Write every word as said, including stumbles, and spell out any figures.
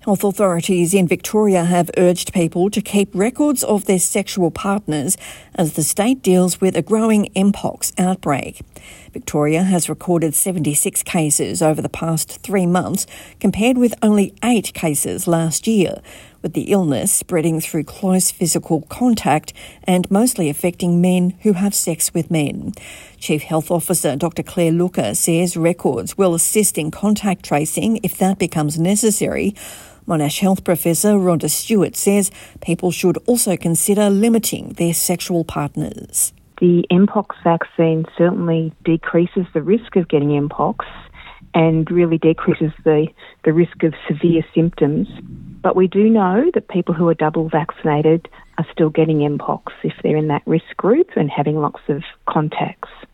Health authorities in Victoria have urged people to keep records of their sexual partners as the state deals with a growing mpox outbreak. Victoria has recorded seventy-six cases over the past three months, compared with only eight cases last year, with the illness spreading through close physical contact and mostly affecting men who have sex with men. Chief Health Officer Doctor Claire Looker says records will assist in contact tracing if that becomes necessary. Monash Health Professor Rhonda Stewart says people should also consider limiting their sexual partners. The mpox vaccine certainly decreases the risk of getting mpox and really decreases the, the risk of severe symptoms. But we do know that people who are double vaccinated are still getting mpox if they're in that risk group and having lots of contacts.